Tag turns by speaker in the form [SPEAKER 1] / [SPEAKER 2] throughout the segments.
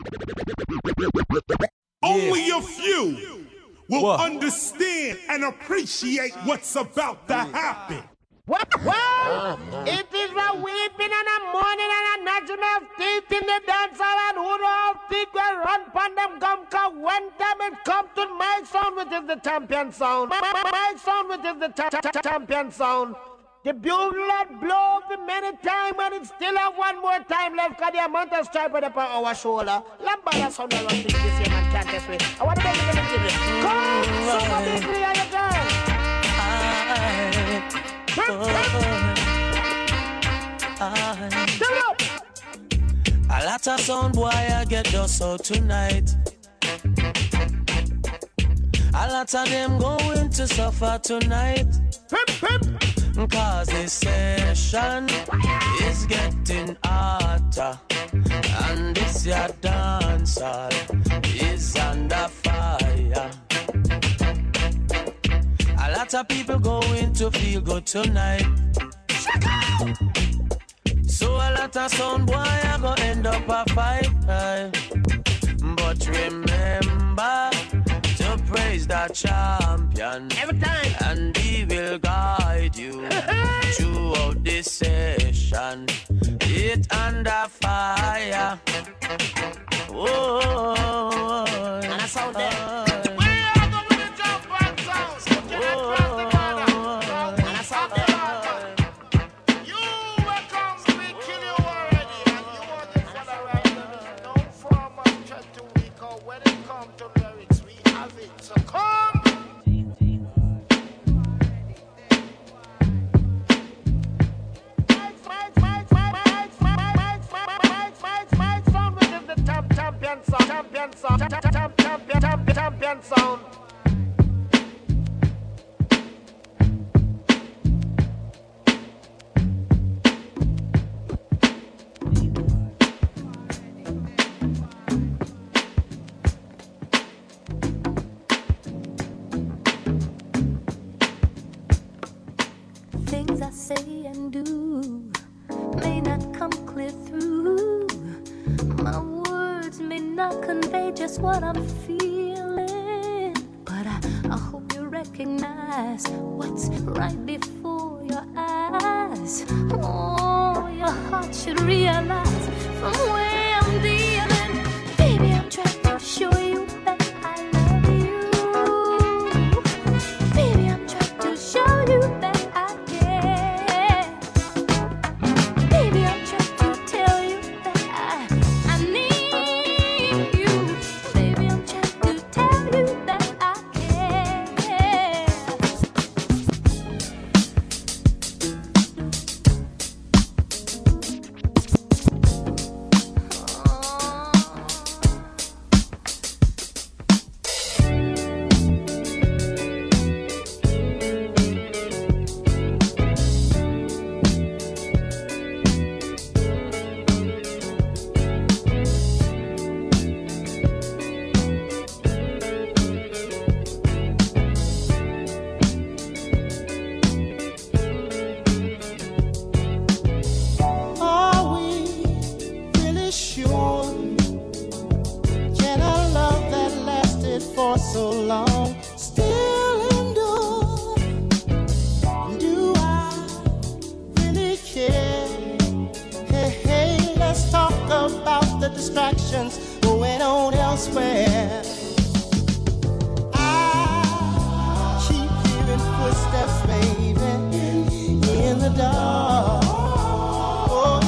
[SPEAKER 1] Only a few will understand and appreciate what's about to happen.
[SPEAKER 2] Well, it is a weeping and a mourning and a gnashing of teeth in the dance hall, and who all think will run pon them come, cause when time it come to my sound, which is the champion sound. My sound, which is the champion sound. The bugle had blown for many times, and it still have one more time left, cause the amount of stripe on our shoulder. Lambada sound I don't think this year man can't test me. I want to make it give it. Come, super big free on your girl.
[SPEAKER 3] A lot of sound boy I get just out tonight. A lot of them going to suffer tonight. Cause this session is getting hotter, and this your dancer is under fire. A lot of people going to feel good tonight. So a lot of sound boy are gonna end up a fight. But remember to praise the champion
[SPEAKER 2] every time,
[SPEAKER 3] and he will guide you throughout this session. It under fire. Oh,
[SPEAKER 2] and I sound there. Champion sound.
[SPEAKER 4] Things I say and do may not come clear through. My words may not convey just what I'm feeling, but I hope you recognize what's right before your eyes. Oh, your heart should realize from where I'm dealing. Baby, I'm trying to show you that I love you. Baby, I'm trying to show you that
[SPEAKER 5] going on elsewhere. I keep hearing footsteps, baby, in the dark. Oh,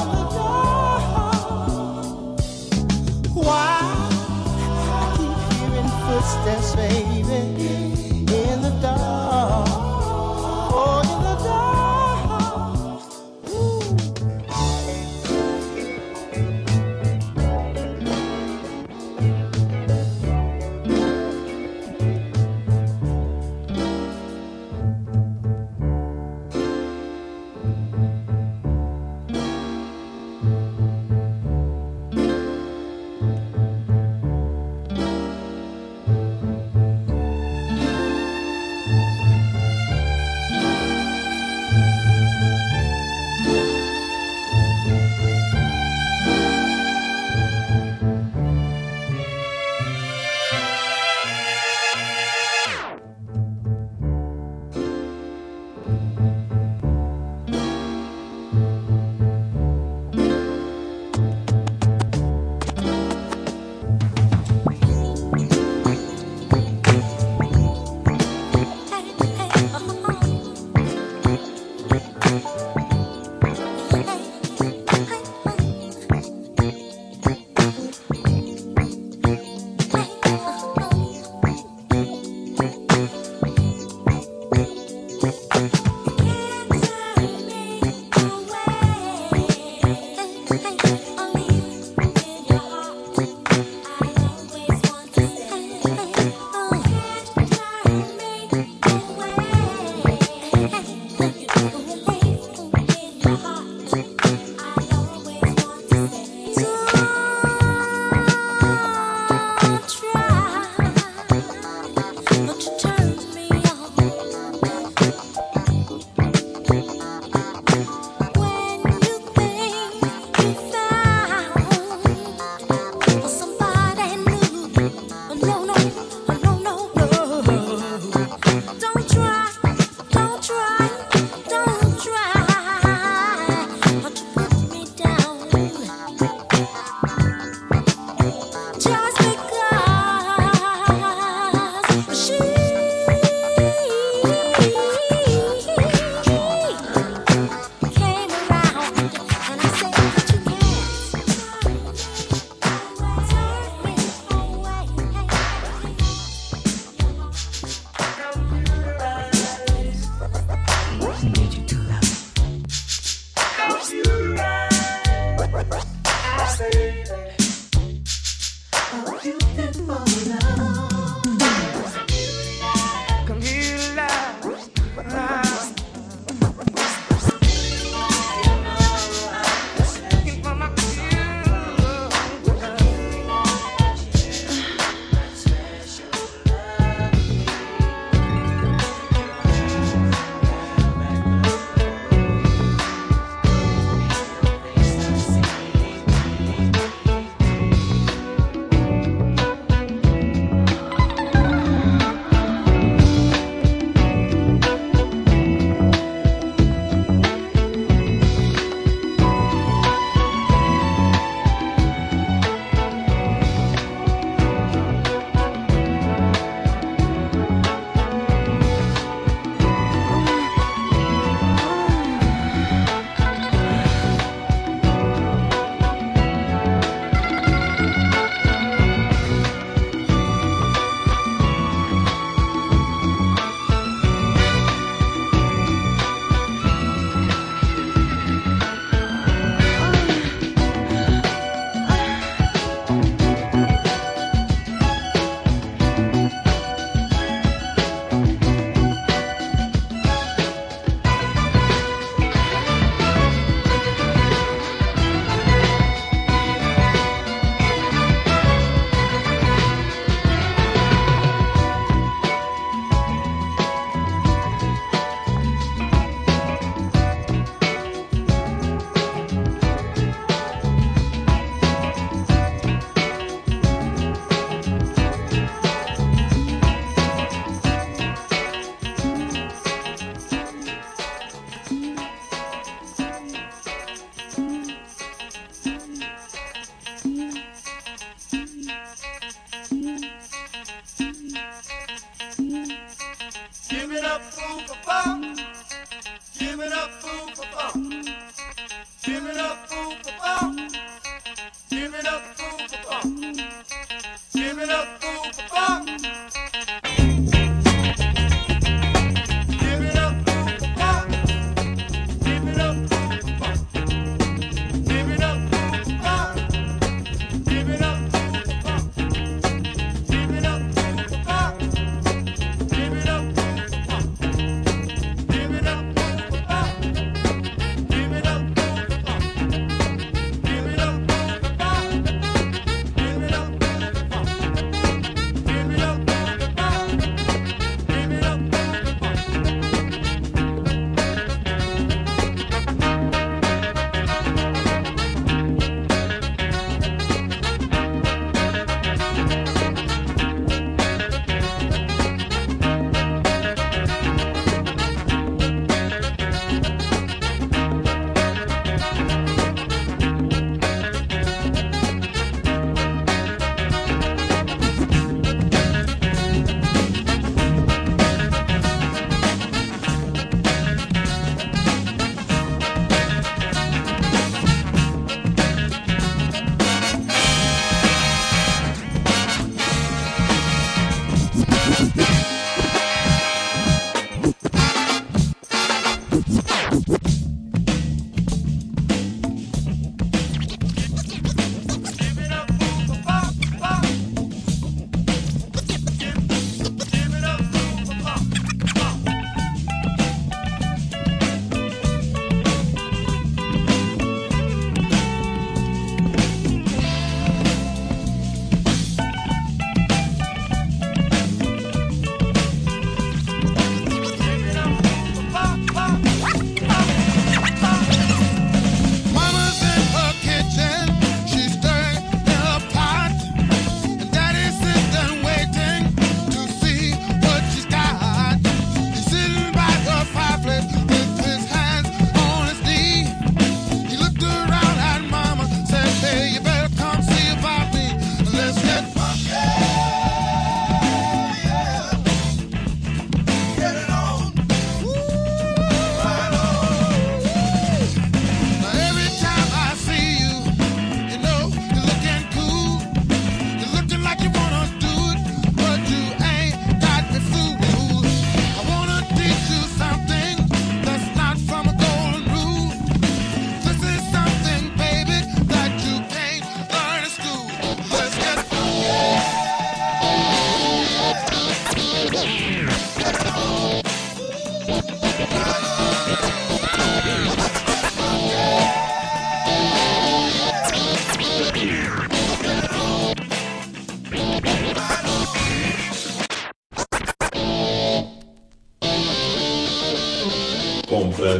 [SPEAKER 5] in the dark. Why? I keep hearing footsteps, baby, in the dark. Oh, in the dark.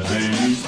[SPEAKER 6] that bass.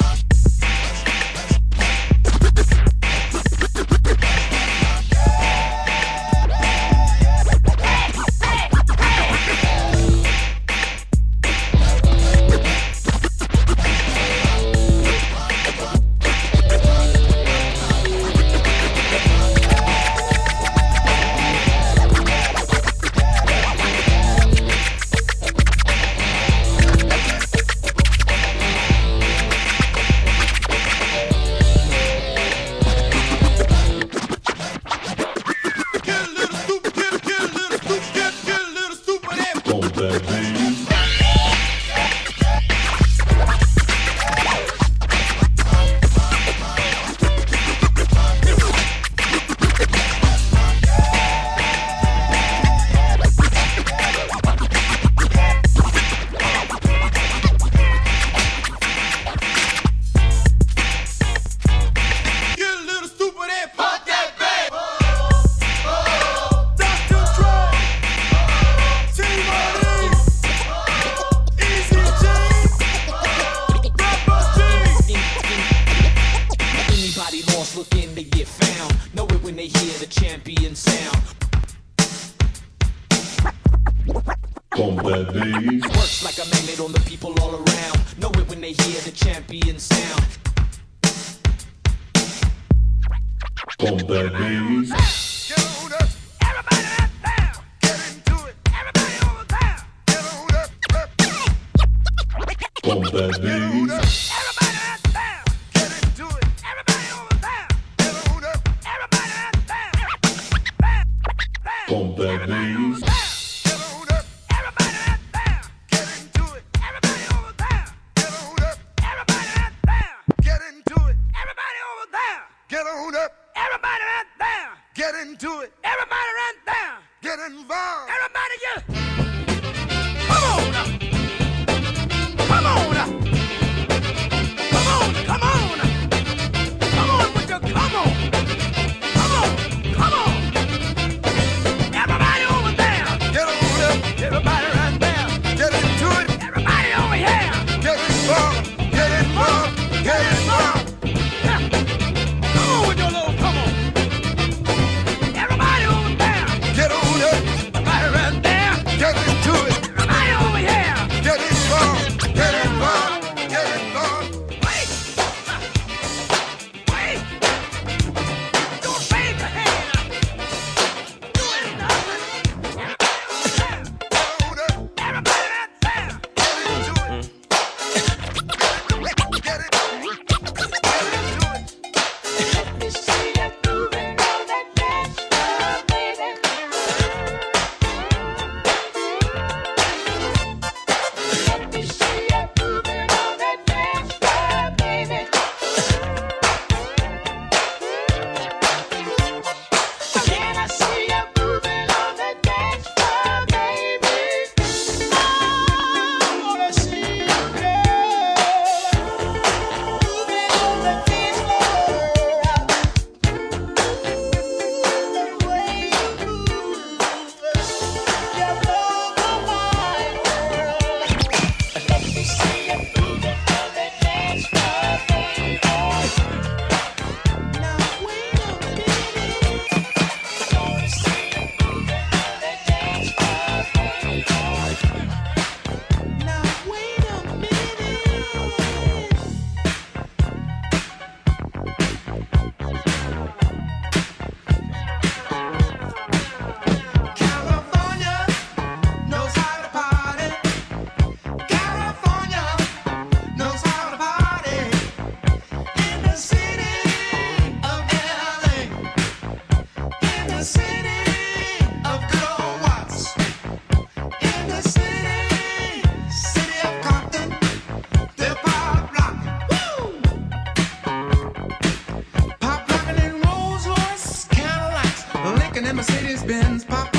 [SPEAKER 7] Mercedes-Benz, pop